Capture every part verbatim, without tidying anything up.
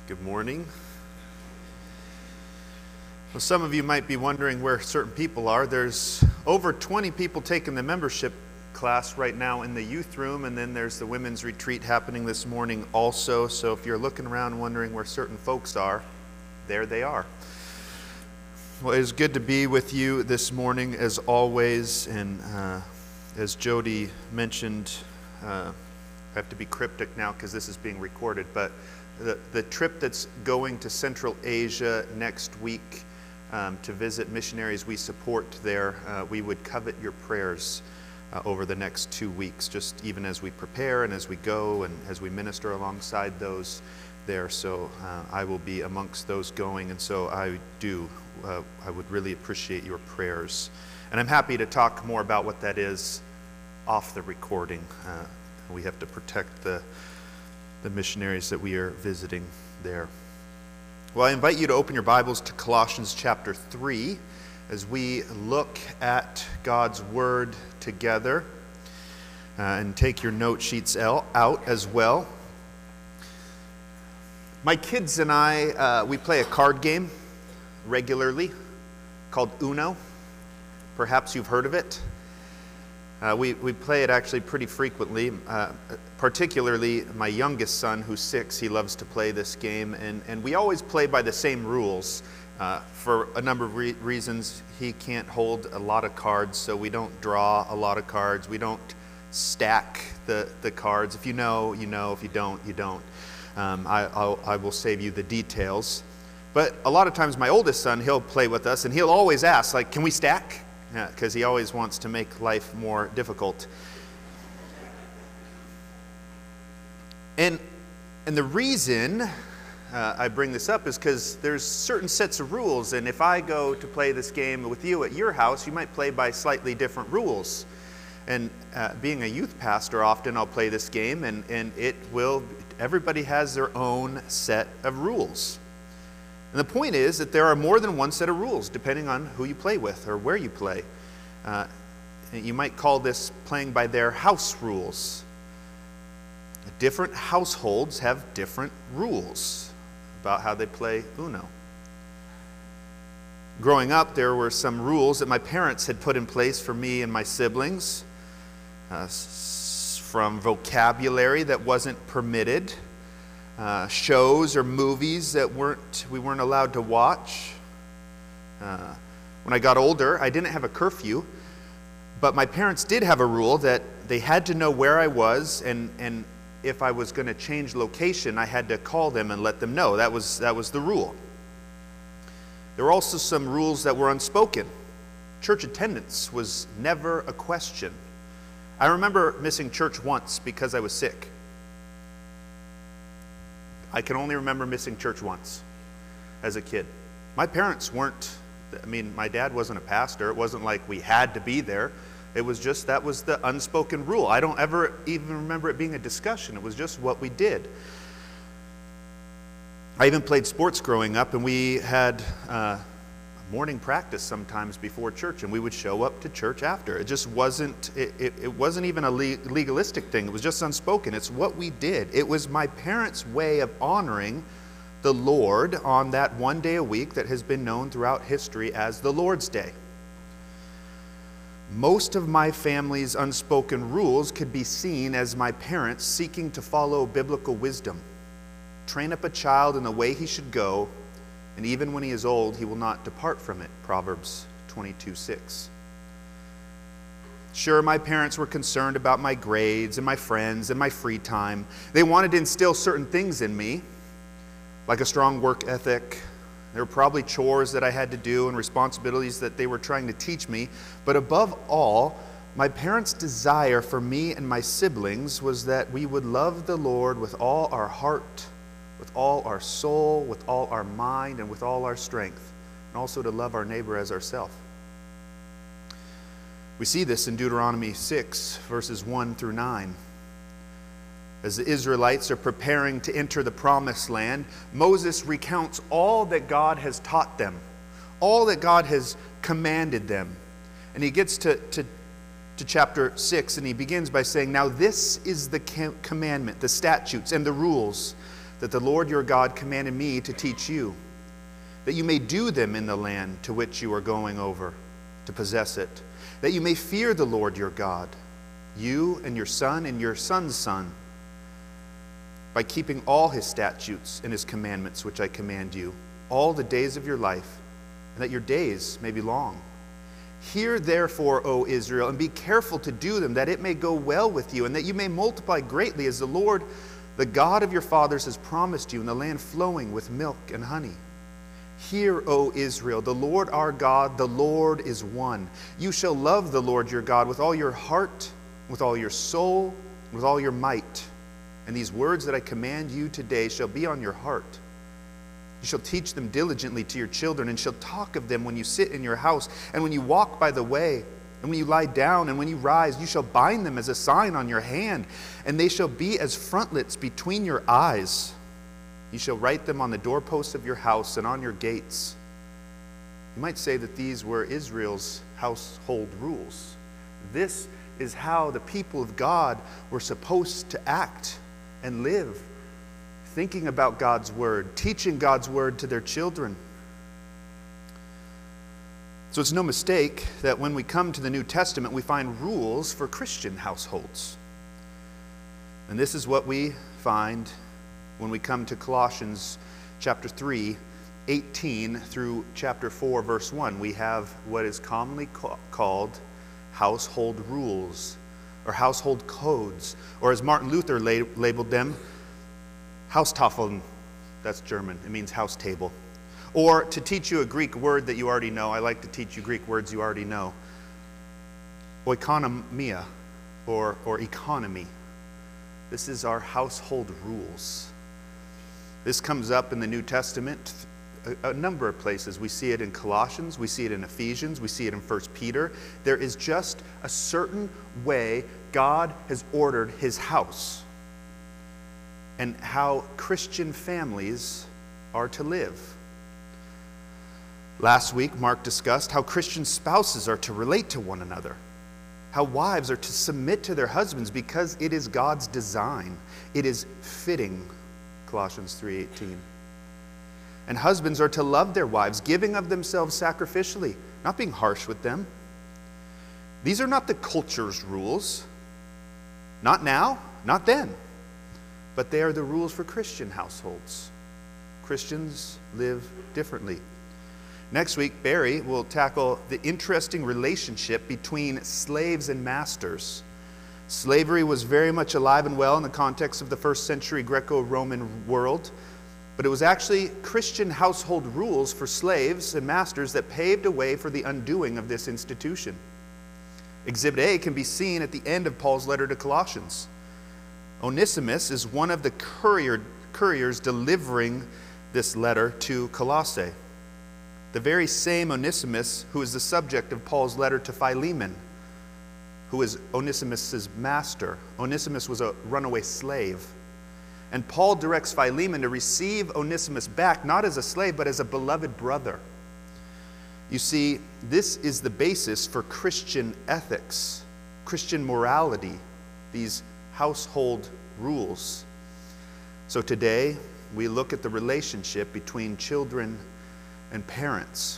Good morning. Well, some of you might be wondering where certain people are. There's over twenty people taking the membership class right now in the youth room, and then there's the women's retreat happening this morning also. So if you're looking around wondering where certain folks are, there they are. Well, it's good to be with you this morning as always, and uh, as Jody mentioned, uh, I have to be cryptic now because this is being recorded, but the, the trip that's going to Central Asia next week um, to visit missionaries we support there, uh, we would covet your prayers uh, over the next two weeks, just even as we prepare and as we go and as we minister alongside those there. So uh, I will be amongst those going, and so I do, uh, I would really appreciate your prayers. And I'm happy to talk more about what that is off the recording. Uh, we have to protect the the missionaries that we are visiting there. Well, I invite you to open your Bibles to Colossians chapter three as we look at God's Word together, uh, and take your note sheets out as well. My kids and I, uh, we play a card game regularly called Uno. Perhaps you've heard of it. Uh, we, we play it actually pretty frequently, uh, particularly my youngest son, who's six. He loves to play this game, and, and we always play by the same rules. Uh, for a number of re- reasons, he can't hold a lot of cards, so we don't draw a lot of cards. We don't stack the, the cards. If you know, you know. If you don't, you don't. Um, I, I'll, I will save you the details. But a lot of times my oldest son, he'll play with us, and he'll always ask, like, can we stack? Yeah, because he always wants to make life more difficult. And and the reason uh, I bring this up is because there's certain sets of rules, and if I go to play this game with you at your house, you might play by slightly different rules. And uh, being a youth pastor, often I'll play this game, and, and it will, everybody has their own set of rules. And the point is that there are more than one set of rules, depending on who you play with or where you play. Uh, you might call this playing by their house rules. Different households have different rules about how they play Uno. Growing up, there were some rules that my parents had put in place for me and my siblings, uh, from vocabulary that wasn't permitted, Uh, shows or movies that weren't we weren't allowed to watch. Uh, when I got older, I didn't have a curfew, but my parents did have a rule that they had to know where I was, and, and if I was going to change location, I had to call them and let them know. That was that was the rule. There were also some rules that were unspoken. Church attendance was never a question. I remember missing church once because I was sick. I can only remember missing church once as a kid. My parents weren't, I mean, my dad wasn't a pastor. It wasn't like we had to be there. It was just, that was the unspoken rule. I don't ever even remember it being a discussion. It was just what we did. I even played sports growing up, and we had uh, morning practice sometimes before church, and we would show up to church after. It just wasn't, it, it, it wasn't even a le- legalistic thing. It was just unspoken. It's what we did. It was my parents' way of honoring the Lord on that one day a week that has been known throughout history as the Lord's Day. Most of my family's unspoken rules could be seen as my parents seeking to follow biblical wisdom. Train up a child in the way he should go, and even when he is old, he will not depart from it. Proverbs twenty-two six. Sure, my parents were concerned about my grades and my friends and my free time. They wanted to instill certain things in me, like a strong work ethic. There were probably chores that I had to do and responsibilities that they were trying to teach me. But above all, my parents' desire for me and my siblings was that we would love the Lord with all our heart, with all our soul, with all our mind, and with all our strength, and also to love our neighbor as ourselves. We see this in Deuteronomy six, verses one through nine. As the Israelites are preparing to enter the promised land, Moses recounts all that God has taught them, all that God has commanded them. And he gets to, to, to chapter six, and he begins by saying, "Now this is the commandment, the statutes, and the rules that the Lord your God commanded me to teach you, that you may do them in the land to which you are going over to possess it, that you may fear the Lord your God, you and your son and your son's son, by keeping all his statutes and his commandments which I command you, all the days of your life, and that your days may be long. Hear therefore, O Israel, and be careful to do them, that it may go well with you, and that you may multiply greatly, as the Lord, the God of your fathers, has promised you, in the land flowing with milk and honey. Hear, O Israel, the Lord our God, the Lord is one. You shall love the Lord your God with all your heart, with all your soul, with all your might. And these words that I command you today shall be on your heart. You shall teach them diligently to your children, and shall talk of them when you sit in your house, and when you walk by the way, and when you lie down, and when you rise. You shall bind them as a sign on your hand, and they shall be as frontlets between your eyes. You shall write them on the doorposts of your house and on your gates. You might say that these were Israel's household rules. This is how the people of God were supposed to act and live, thinking about God's word, teaching God's word to their children. So it's no mistake that when we come to the New Testament, we find rules for Christian households. And this is what we find when we come to Colossians chapter three, eighteen through chapter four, verse one. We have what is commonly ca- called household rules, or household codes, or as Martin Luther la- labeled them, Haustafeln. That's German. It means house table. Or to teach you a Greek word that you already know, I like to teach you Greek words you already know. Oikonomia, or, or economy. This is our household rules. This comes up in the New Testament a, a number of places. We see it in Colossians, we see it in Ephesians, we see it in First Peter. There is just a certain way God has ordered his house and how Christian families are to live. Last week, Mark discussed how Christian spouses are to relate to one another, how wives are to submit to their husbands because it is God's design. It is fitting, Colossians three eighteen. And husbands are to love their wives, giving of themselves sacrificially, not being harsh with them. These are not the culture's rules. Not now, not then. But they are the rules for Christian households. Christians live differently. Next week, Barry will tackle the interesting relationship between slaves and masters. Slavery was very much alive and well in the context of the first century Greco-Roman world, but it was actually Christian household rules for slaves and masters that paved a way for the undoing of this institution. Exhibit A can be seen at the end of Paul's letter to Colossians. Onesimus is one of the courier, couriers delivering this letter to Colossae. The very same Onesimus who is the subject of Paul's letter to Philemon, who is Onesimus' master. Onesimus was a runaway slave. And Paul directs Philemon to receive Onesimus back, not as a slave, but as a beloved brother. You see, this is the basis for Christian ethics, Christian morality, these household rules. So today, we look at the relationship between children and parents.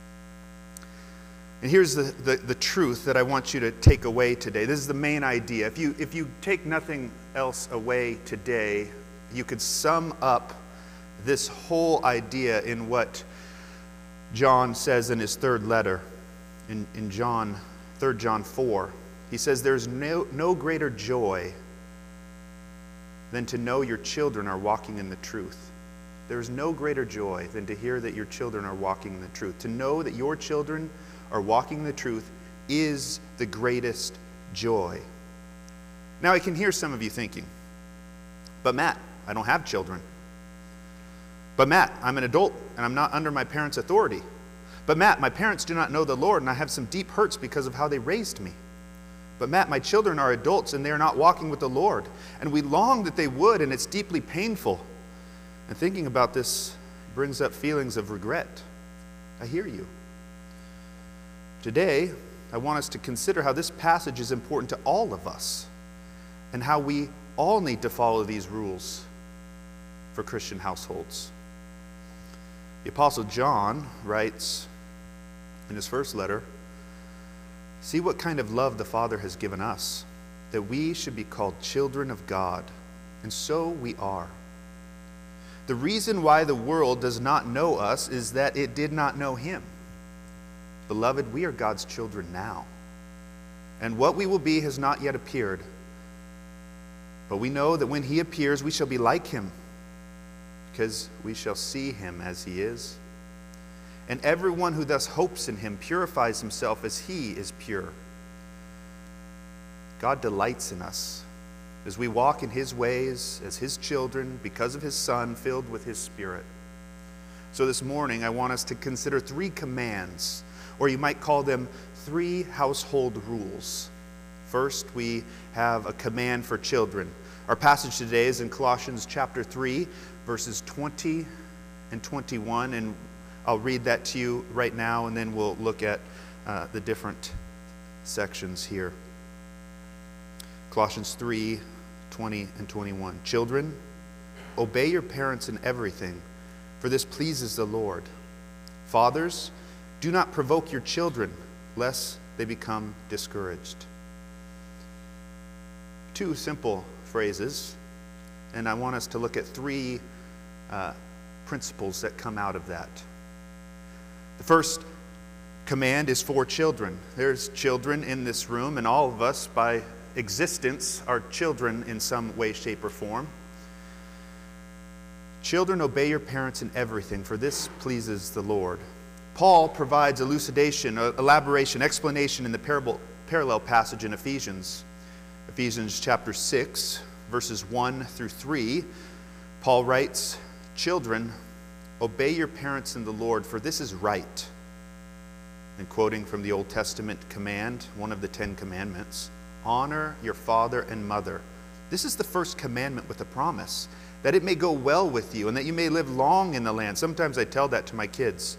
And here's the, the, the truth that I want you to take away today. This is the main idea. If you, if you take nothing else away today, you could sum up this whole idea in what John says in his third letter, in, in John, Third John four. He says, there's no, no greater joy than to know your children are walking in the truth. There's no greater joy than to hear that your children are walking in the truth. To know that your children are walking in the truth is the greatest joy. Now I can hear some of you thinking, but Matt, I don't have children. But Matt, I'm an adult and I'm not under my parents' authority. But Matt, my parents do not know the Lord and I have some deep hurts because of how they raised me. But Matt, my children are adults and they are not walking with the Lord. And we long that they would, and it's deeply painful. And thinking about this brings up feelings of regret. I hear you. Today, I want us to consider how this passage is important to all of us and how we all need to follow these rules for Christian households. The Apostle John writes in his first letter, "See what kind of love the Father has given us, that we should be called children of God, and so we are. The reason why the world does not know us is that it did not know him. Beloved, we are God's children now, and what we will be has not yet appeared. But we know that when he appears, we shall be like him, because we shall see him as he is. And everyone who thus hopes in him purifies himself as he is pure. God delights in us as we walk in his ways as his children because of his Son filled with his Spirit." So this morning I want us to consider three commands, or you might call them three household rules. First, we have a command for children. Our passage today is in Colossians chapter three, verses twenty and twenty-one, and I'll read that to you right now, and then we'll look at uh, the different sections here. Colossians three, twenty and twenty-one. "Children, obey your parents in everything, for this pleases the Lord. Fathers, do not provoke your children, lest they become discouraged." Two simple phrases, and I want us to look at three uh, principles that come out of that. The first command is for children. There's children in this room, and all of us by existence are children in some way, shape, or form. "Children, obey your parents in everything, for this pleases the Lord." Paul provides elucidation, elaboration, explanation in the parable, parallel passage in Ephesians. Ephesians chapter six, verses one through three. Paul writes, "Children, obey your parents in the Lord, for this is right." And quoting from the Old Testament command, one of the Ten Commandments, "Honor your father and mother. This is the first commandment with a promise, that it may go well with you and that you may live long in the land." Sometimes I tell that to my kids.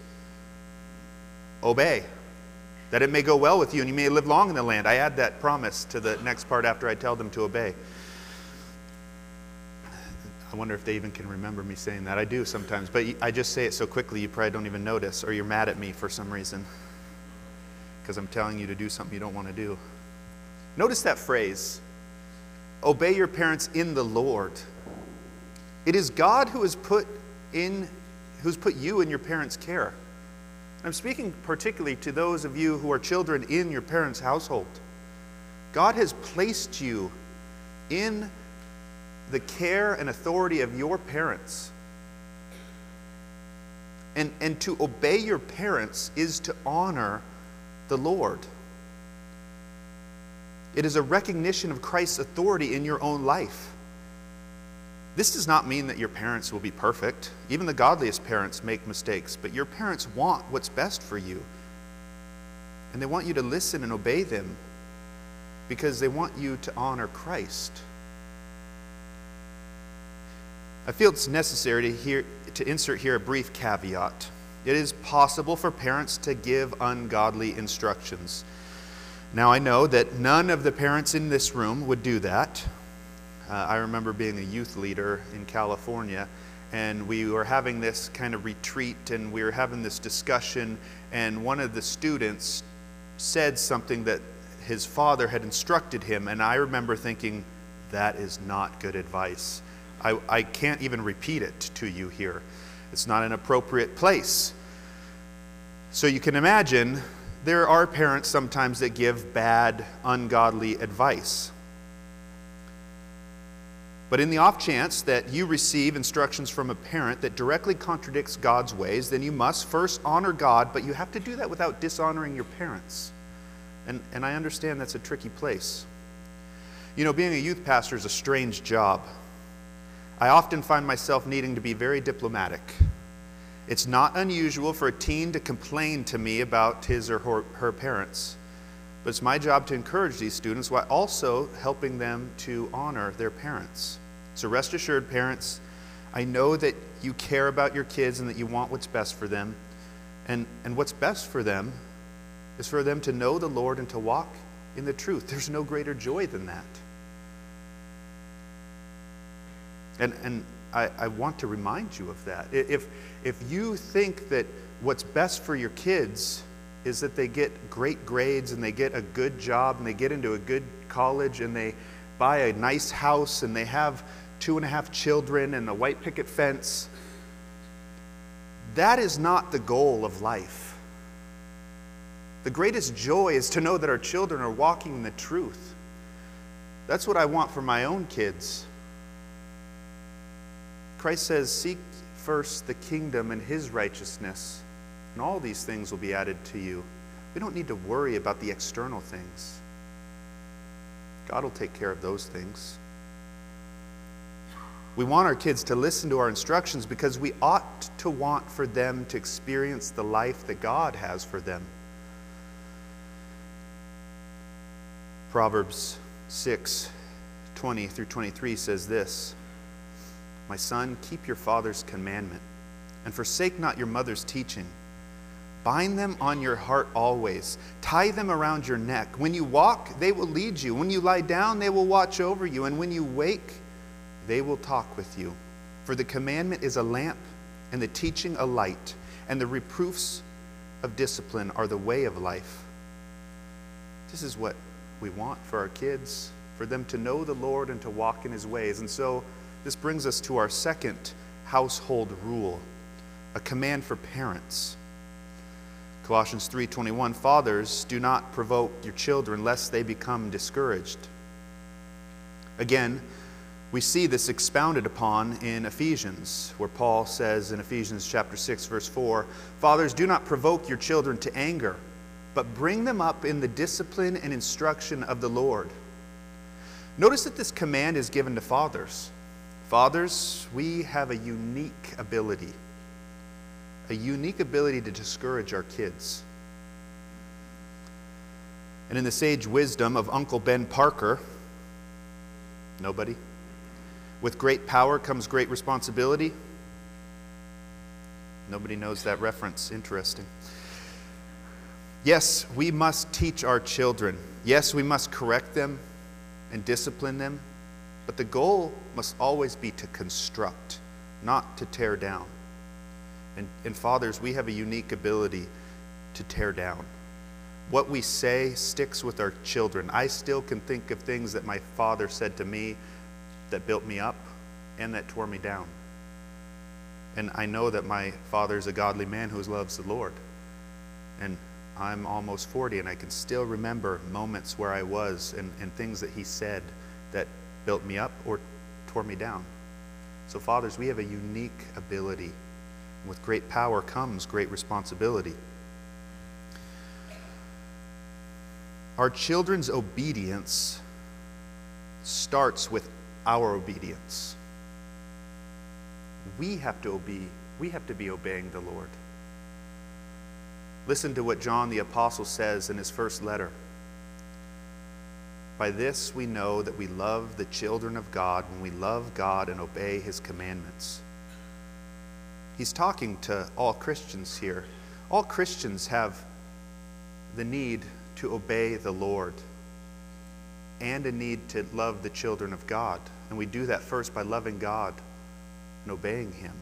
Obey, that it may go well with you and you may live long in the land. I add that promise to the next part after I tell them to obey. I wonder if they even can remember me saying that. I do sometimes, but I just say it so quickly you probably don't even notice, or you're mad at me for some reason because I'm telling you to do something you don't want to do. Notice that phrase, obey your parents in the Lord. It is God who has put in, who's put you in your parents' care. I'm speaking particularly to those of you who are children in your parents' household. God has placed you in the care and authority of your parents. And, and to obey your parents is to honor the Lord. It is a recognition of Christ's authority in your own life. This does not mean that your parents will be perfect. Even the godliest parents make mistakes, but your parents want what's best for you. And they want you to listen and obey them because they want you to honor Christ. I feel it's necessary to, hear, to insert here a brief caveat. It is possible for parents to give ungodly instructions. Now, I know that none of the parents in this room would do that. Uh, I remember being a youth leader in California, and we were having this kind of retreat, and we were having this discussion, and one of the students said something that his father had instructed him, and I remember thinking, that is not good advice. I, I can't even repeat it to you here. It's not an appropriate place. So you can imagine there are parents sometimes that give bad, ungodly advice. But in the off chance that you receive instructions from a parent that directly contradicts God's ways, then you must first honor God, but you have to do that without dishonoring your parents. And, and I understand that's a tricky place. You know, being a youth pastor is a strange job. I often find myself needing to be very diplomatic. It's not unusual for a teen to complain to me about his or her, her parents. But it's my job to encourage these students while also helping them to honor their parents. So rest assured, parents, I know that you care about your kids and that you want what's best for them. And, and what's best for them is for them to know the Lord and to walk in the truth. There's no greater joy than that. And, and I, I want to remind you of that. If, if you think that what's best for your kids is that they get great grades and they get a good job and they get into a good college and they buy a nice house and they have two and a half children and a white picket fence, that is not the goal of life. The greatest joy is to know that our children are walking in the truth. That's what I want for my own kids. Christ says, seek first the kingdom and his righteousness, and all these things will be added to you. We don't need to worry about the external things. God will take care of those things. We want our kids to listen to our instructions because we ought to want for them to experience the life that God has for them. Proverbs six, twenty through twenty-three says this, my son, keep your father's commandment, and forsake not your mother's teaching. Bind them on your heart always. Tie them around your neck. When you walk, they will lead you. When you lie down, they will watch over you. And when you wake, they will talk with you. For the commandment is a lamp, and the teaching a light, and the reproofs of discipline are the way of life. This is what we want for our kids, for them to know the Lord and to walk in his ways. And so this brings us to our second household rule, a command for parents. Colossians three twenty-one, fathers, do not provoke your children lest they become discouraged. Again, we see this expounded upon in Ephesians, where Paul says in Ephesians chapter six, verse four, fathers, do not provoke your children to anger, but bring them up in the discipline and instruction of the Lord. Notice that this command is given to fathers. Fathers, we have a unique ability, a unique ability to discourage our kids. And in the sage wisdom of Uncle Ben Parker, nobody? With great power comes great responsibility. Nobody knows that reference. Interesting. Yes, we must teach our children. Yes, we must correct them and discipline them. But the goal must always be to construct, not to tear down. And, and fathers, we have a unique ability to tear down. What we say sticks with our children. I still can think of things that my father said to me that built me up and that tore me down. And I know that my father is a godly man who loves the Lord. And I'm almost forty, and I can still remember moments where I was and, and things that he said that built me up or tore me down. So fathers, we have a unique ability. With great power comes great responsibility. Our children's obedience starts with our obedience. We have to obey, we have to be obeying the Lord. Listen to what John the Apostle says in his first letter. By this we know that we love the children of God when we love God and obey his commandments. He's talking to all Christians here. All Christians have the need to obey the Lord and a need to love the children of God. And we do that first by loving God and obeying him.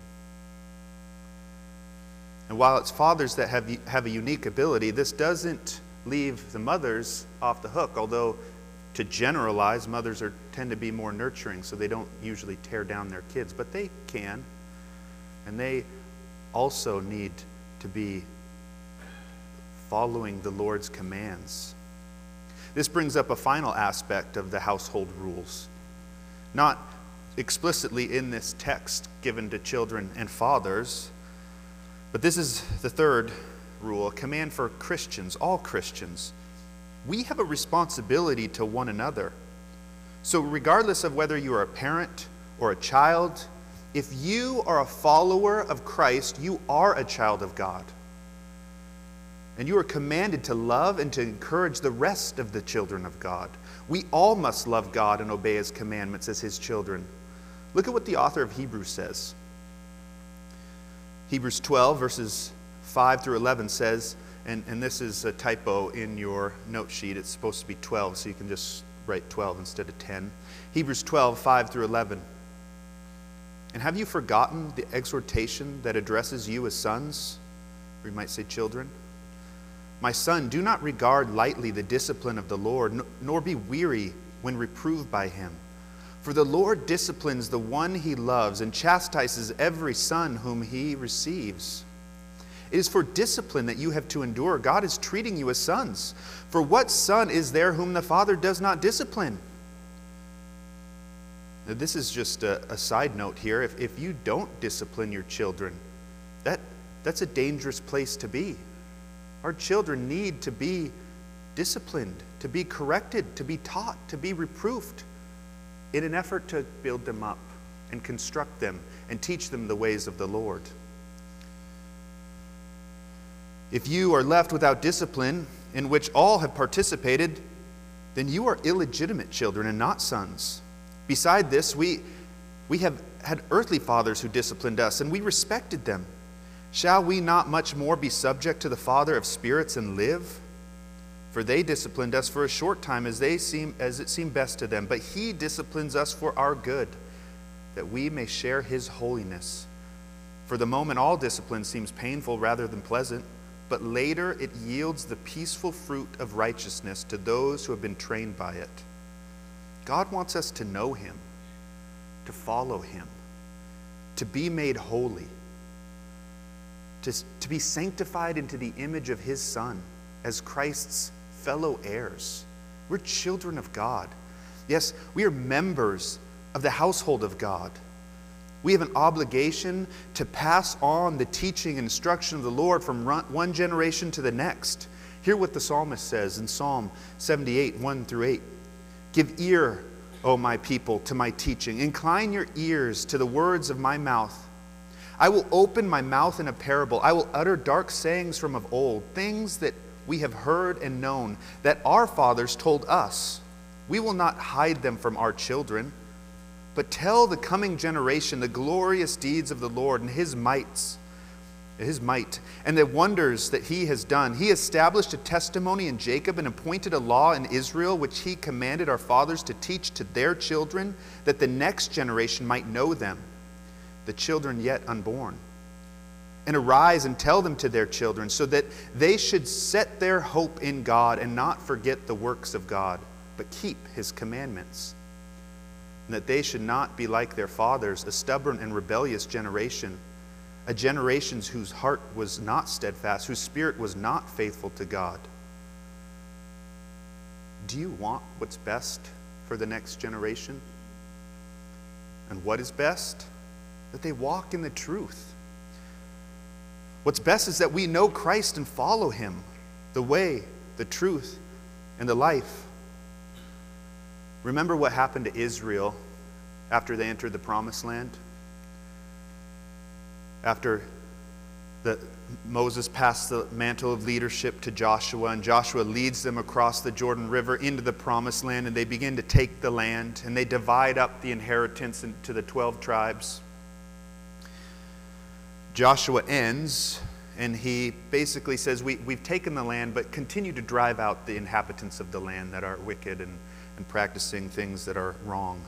And while it's fathers that have, have a unique ability, this doesn't leave the mothers off the hook, although to generalize, mothers are tend to be more nurturing, so they don't usually tear down their kids, but they can. And they also need to be following the Lord's commands. This brings up a final aspect of the household rules. Not explicitly in this text given to children and fathers, but this is the third rule, a command for Christians, all Christians. We have a responsibility to one another. So regardless of whether you are a parent or a child, if you are a follower of Christ, you are a child of God. And you are commanded to love and to encourage the rest of the children of God. We all must love God and obey his commandments as his children. Look at what the author of Hebrews says. Hebrews twelve, verses five through eleven says, and, and this is a typo in your note sheet, it's supposed to be twelve, so you can just write twelve instead of ten. Hebrews twelve, five through eleven. And have you forgotten the exhortation that addresses you as sons? Or you might say children. My son, do not regard lightly the discipline of the Lord, nor be weary when reproved by him. For the Lord disciplines the one he loves and chastises every son whom he receives. It is for discipline that you have to endure. God is treating you as sons. For what son is there whom the Father does not discipline? Now, this is just a, a side note here. If, if you don't discipline your children, that, that's a dangerous place to be. Our children need to be disciplined, to be corrected, to be taught, to be reproved in an effort to build them up and construct them and teach them the ways of the Lord. If you are left without discipline, in which all have participated, then you are illegitimate children and not sons. Beside this, we, we have had earthly fathers who disciplined us, and we respected them. Shall we not much more be subject to the Father of spirits and live? For they disciplined us for a short time as they seem as it seemed best to them, but he disciplines us for our good, that we may share his holiness. For the moment all discipline seems painful rather than pleasant, but later it yields the peaceful fruit of righteousness to those who have been trained by it. God wants us to know him, to follow him, to be made holy, to, to be sanctified into the image of his Son as Christ's fellow heirs. We're children of God. Yes, we are members of the household of God. We have an obligation to pass on the teaching and instruction of the Lord from one generation to the next. Hear what the psalmist says in Psalm seventy-eight, one through eight. Give ear, O my people, to my teaching. Incline your ears to the words of my mouth. I will open my mouth in a parable. I will utter dark sayings from of old, things that we have heard and known, that our fathers told us. We will not hide them from our children, but tell the coming generation the glorious deeds of the Lord and his mights, his might, and the wonders that he has done. He established a testimony in Jacob and appointed a law in Israel, which he commanded our fathers to teach to their children, that the next generation might know them, the children yet unborn. And arise and tell them to their children, so that they should set their hope in God and not forget the works of God, but keep his commandments. And that they should not be like their fathers, a stubborn and rebellious generation, a generation whose heart was not steadfast, whose spirit was not faithful to God. Do you want what's best for the next generation? And what is best? That they walk in the truth. What's best is that we know Christ and follow him, the way, the truth, and the life. Remember what happened to Israel after they entered the Promised Land? After the, Moses passed the mantle of leadership to Joshua, and Joshua leads them across the Jordan River into the Promised Land, and they begin to take the land, and they divide up the inheritance into the twelve tribes. Joshua ends, and he basically says, we, we've taken the land, but continue to drive out the inhabitants of the land that are wicked and, and practicing things that are wrong.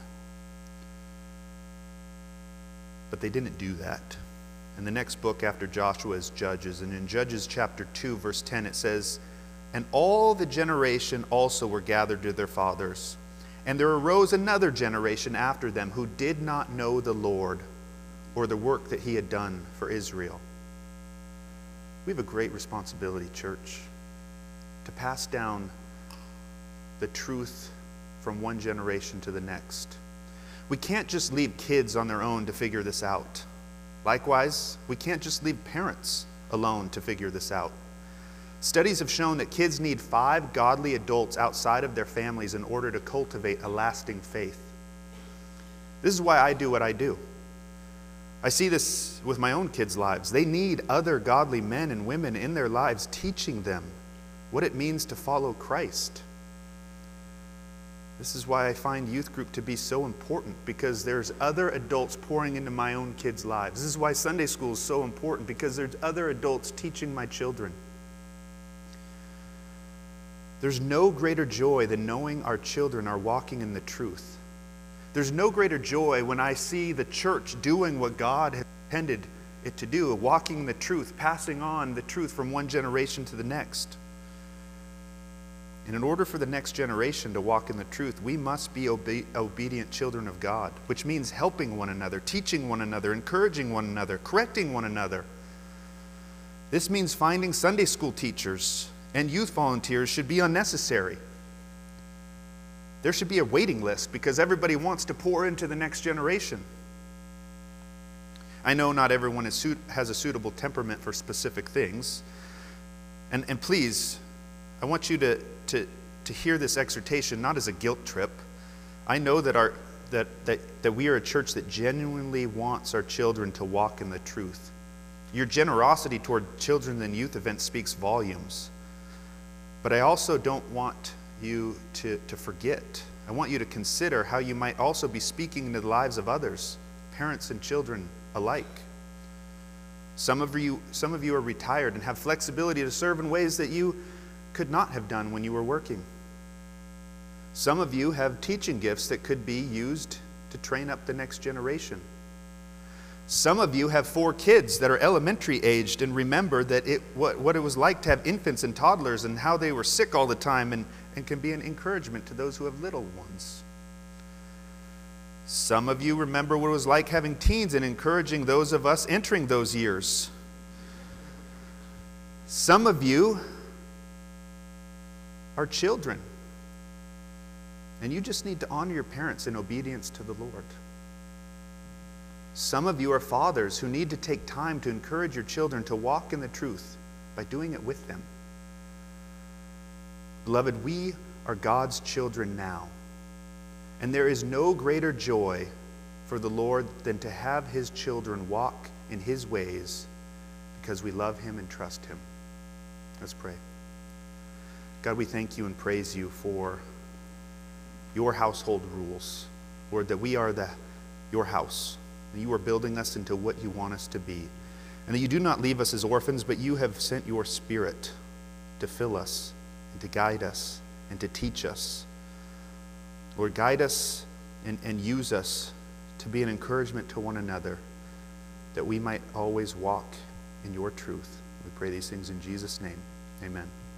But they didn't do that. And the next book after Joshua is Judges, and in Judges chapter two, verse ten, it says, and all the generation also were gathered to their fathers, and there arose another generation after them who did not know the Lord, or the work that he had done for Israel. We have a great responsibility, church, to pass down the truth from one generation to the next. We can't just leave kids on their own to figure this out. Likewise, we can't just leave parents alone to figure this out. Studies have shown that kids need five godly adults outside of their families in order to cultivate a lasting faith. This is why I do what I do. I see this with my own kids' lives. They need other godly men and women in their lives teaching them what it means to follow Christ. This is why I find youth group to be so important, because there's other adults pouring into my own kids' lives. This is why Sunday school is so important, because there's other adults teaching my children. There's no greater joy than knowing our children are walking in the truth. There's no greater joy when I see the church doing what God has intended it to do, walking the truth, passing on the truth from one generation to the next. And in order for the next generation to walk in the truth, we must be obe- obedient children of God, which means helping one another, teaching one another, encouraging one another, correcting one another. This means finding Sunday school teachers and youth volunteers should be unnecessary. There should be a waiting list because everybody wants to pour into the next generation. I know not everyone is suit- has a suitable temperament for specific things. And, and please, I want you to, to, to hear this exhortation not as a guilt trip. I know that, our, that, that, that we are a church that genuinely wants our children to walk in the truth. Your generosity toward children and youth events speaks volumes. But I also don't want you to, to forget. I want you to consider how you might also be speaking into the lives of others, parents and children alike. Some of you, some of you are retired and have flexibility to serve in ways that you could not have done when you were working. Some of you have teaching gifts that could be used to train up the next generation. Some of you have four kids that are elementary aged and remember that it what, what it was like to have infants and toddlers and how they were sick all the time and, and can be an encouragement to those who have little ones. Some of you remember what it was like having teens and encouraging those of us entering those years. Some of you are children, and you just need to honor your parents in obedience to the Lord. Some of you are fathers who need to take time to encourage your children to walk in the truth by doing it with them. Beloved, we are God's children now, and there is no greater joy for the Lord than to have His children walk in His ways because we love Him and trust Him. Let's pray. God, we thank You and praise You for Your household rules. Lord, that we are the Your house. You are building us into what You want us to be. And that You do not leave us as orphans, but You have sent Your Spirit to fill us and to guide us and to teach us. Lord, guide us and, and use us to be an encouragement to one another, that we might always walk in Your truth. We pray these things in Jesus' name. Amen.